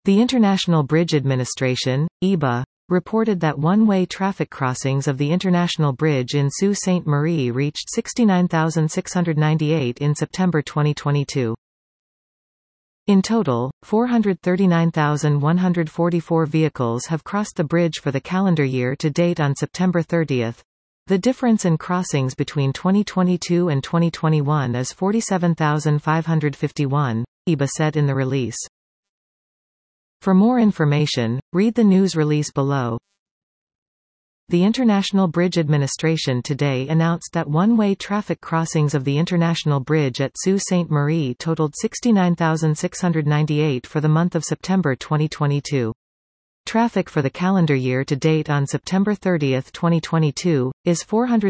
The International Bridge Administration, IBA, reported that one-way traffic crossings of the International Bridge in Sault Ste. Marie reached 69,698 in September 2022. In total, 439,144 vehicles have crossed the bridge for the calendar year to date on September 30. The difference in crossings between 2022 and 2021 is 47,551, IBA said in the release. For more information, read the news release below. The International Bridge Administration today announced that one-way traffic crossings of the International Bridge at Sault Ste. Marie totaled 69,698 for the month of September 2022. Traffic for the calendar year to date on September 30, 2022, is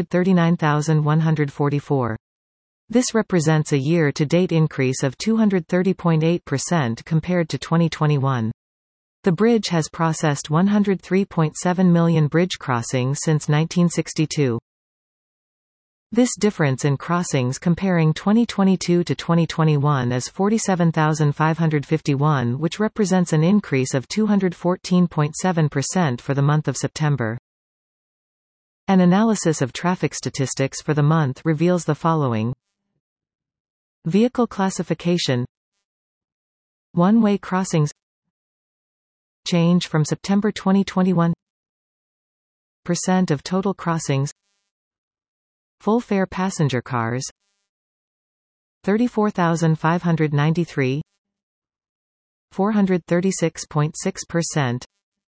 439,144. This represents a year-to-date increase of 230.8% compared to 2021. The bridge has processed 103.7 million bridge crossings since 1962. This difference in crossings comparing 2022 to 2021 is 47,551, which represents an increase of 214.7% for the month of September. An analysis of traffic statistics for the month reveals the following. Vehicle classification. One-way crossings. Change from September 2021. Percent of total crossings. Full fare passenger cars. 34,593. 436.6%.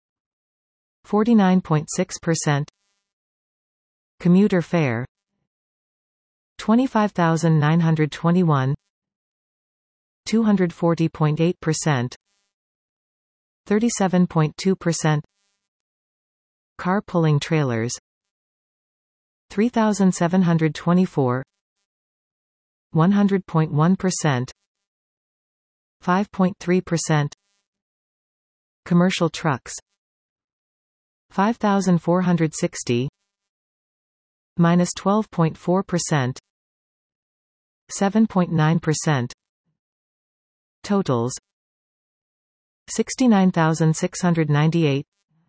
49.6%. Commuter fare. 25,921. 240.8%. 37.2%. Car-pulling trailers. 3,724. 100.1%. 5.3%. Commercial trucks. 5,460. Minus 12.4%. 7.9%. Totals. 69,698.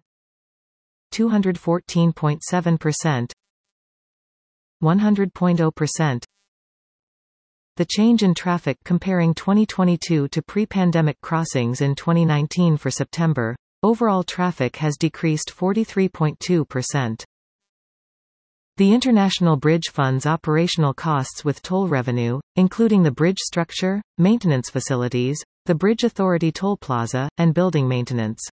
214.7%. 100.0%. The change in traffic comparing 2022 to pre-pandemic crossings in 2019 for September. Overall traffic has decreased 43.2%. The International Bridge funds operational costs with toll revenue, including the bridge structure, maintenance facilities, the Bridge Authority toll plaza, and building maintenance.